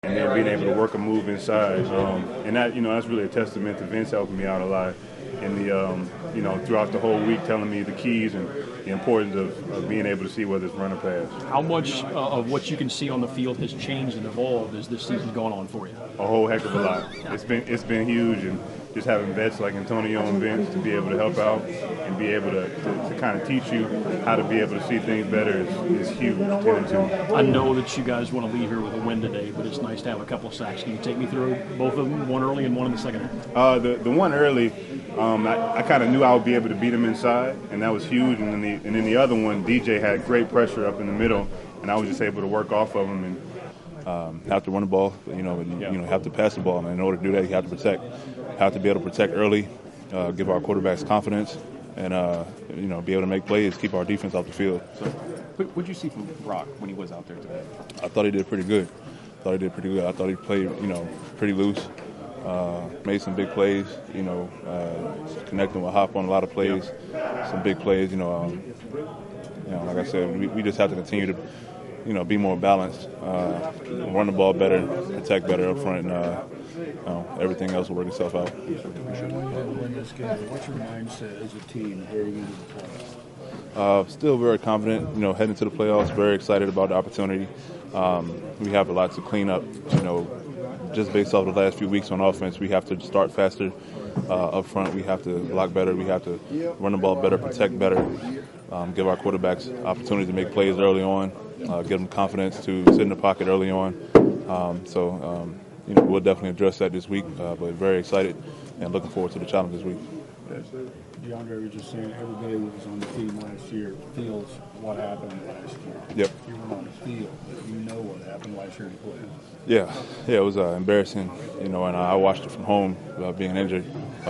and then being able to work a move inside. And that, that's really a testament to Vince helping me out a lot in the, throughout the whole week, telling me the keys and the importance of being able to see whether it's run or pass. How much of what you can see on the field has changed and evolved as this season's gone on for you? A whole heck of a lot. It's been huge, and just having vets like Antonio and Vince to be able to help out and be able to kind of teach you how to be able to see things better is huge. I know that you guys want to leave here with a win today, but it's nice to have a couple of sacks. Can you take me through both of them, one early and one in the second half? The one early, I kind of knew I would be able to beat him inside, and that was huge. And then the other one, DJ had great pressure up in the middle, and I was just able to work off of him and have to run the ball, have to pass the ball. And in order to do that, you have to protect. Have to be able to protect early, give our quarterbacks confidence, and be able to make plays, keep our defense off the field. So, what did you see from Brock when he was out there today? I thought he did pretty good. I thought he played, pretty loose. Made some big plays, connecting with Hop on a lot of plays, some big plays. Like I said, we just have to continue to, be more balanced, run the ball better, protect better up front, and everything else will work itself out. Win this game. What's your mindset as a team heading into the playoffs? Still very confident, heading to the playoffs, very excited about the opportunity. We have a lot to clean up, just based off the last few weeks on offense. We have to start faster up front. We have to block better. We have to run the ball better, protect better, give our quarterbacks opportunity to make plays early on, give them confidence to sit in the pocket early on. We'll definitely address that this week, but very excited and looking forward to the challenge this week. DeAndre was just saying everybody that was on the team last year feels what happened last year. Yep. You were on the field, but you know what happened last year in the playoffs. Yeah, it was embarrassing, and I watched it from home being injured.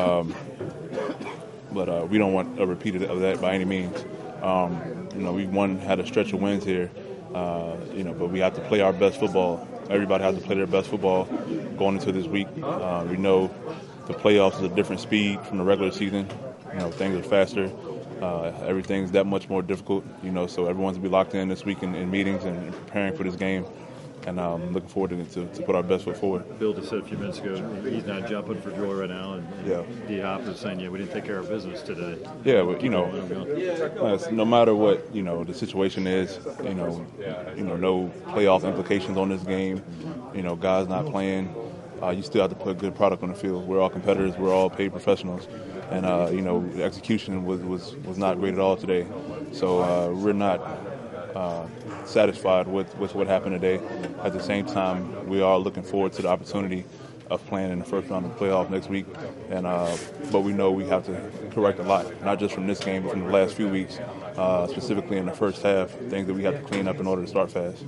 But we don't want a repeat of that by any means. We had a stretch of wins here, but we have to play our best football. Everybody has to play their best football going into this week. We know the playoffs is a different speed from the regular season. Things are faster. Everything's that much more difficult, so everyone's going to be locked in this week in meetings and preparing for this game. And I'm looking forward to put our best foot forward. Bill just said a few minutes ago he's not jumping for joy right now, and D-Hop is saying, we didn't take care of business today. Yeah, but, no matter what, the situation is, no playoff implications on this game, guys not playing, you still have to put a good product on the field. We're all competitors. We're all paid professionals. And, the execution was not great at all today. So we're not satisfied with what happened today. At the same time, we are looking forward to the opportunity of playing in the first round of the playoff next week. And but we know we have to correct a lot, not just from this game, but from the last few weeks, specifically in the first half, things that we have to clean up in order to start fast.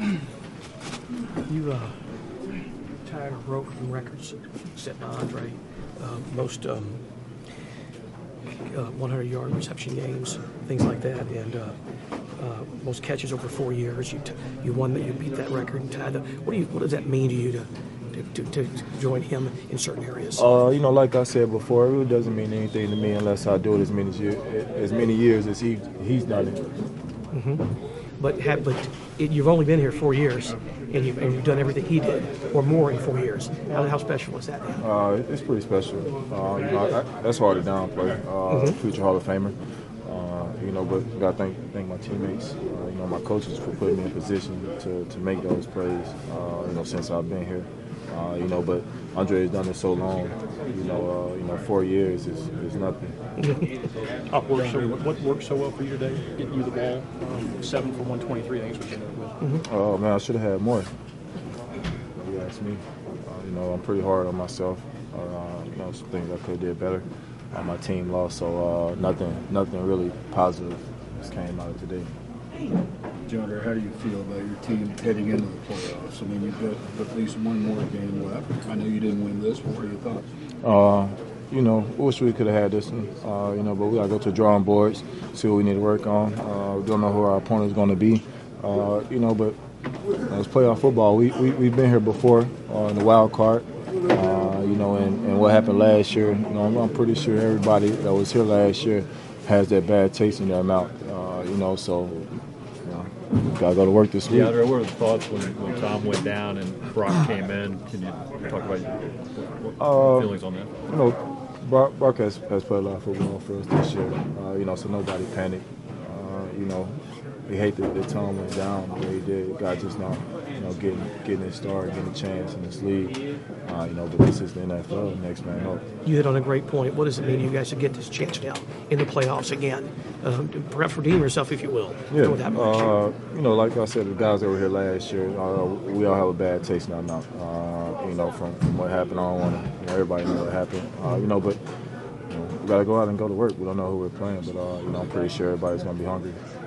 You tied or broke records set by Andre. Most 100-yard reception games, things like that, and most catches over 4 years. You won that. You beat that record and tied. What does that mean to you to join him in certain areas? Like I said before, it really doesn't mean anything to me unless I do it as many years as he's done it. Mm-hmm. But you've only been here 4 years, and you've done everything he did, or more in 4 years. How special is that? It's pretty special. That's hard to downplay. Future Hall of Famer. But I thank my teammates, my coaches for putting me in position to make those plays. Since I've been here. But Andre has done it so long. 4 years is nothing. What worked so well for you today? Getting you the ball, 7 for 123. I think is what you ended with. Oh man, I should have had more. If you ask me, I'm pretty hard on myself. Some things I could have did better. My team lost, so nothing really positive just came out of today. DeAndre, how do you feel about your team heading into the playoffs? I mean, you've got at least one more game left. I know you didn't win this, but what are your thoughts? Wish we could have had this one, but we got to go to the drawing boards, see what we need to work on. We don't know who our opponent is going to be, but it's playoff football. We've been here before in the wild card, and what happened last year. I'm pretty sure everybody that was here last year has that bad taste in their mouth, so gotta go to work this week. DeAndre, what were the thoughts when Tom went down and Brock came in? Can you talk about your feelings on that? You know, Brock has played a lot of football for us this year. You know, so nobody panicked. You know, we hate that Tom went down the way he did. God just now, you know, getting his start, getting a chance in this league. You know, but this is the NFL, next man up. You hit on a great point. What does it mean you guys to get this chance now in the playoffs again? Perhaps redeem yourself, if you will. Yeah, With that much. you know, like I said, the guys that were here last year, we all have a bad taste in our mouth. You know, from what happened. I don't want to, you know, everybody know what happened. You know, but you know, we got to go out and go to work. We don't know who we're playing, but you know, I'm pretty sure everybody's going to be hungry.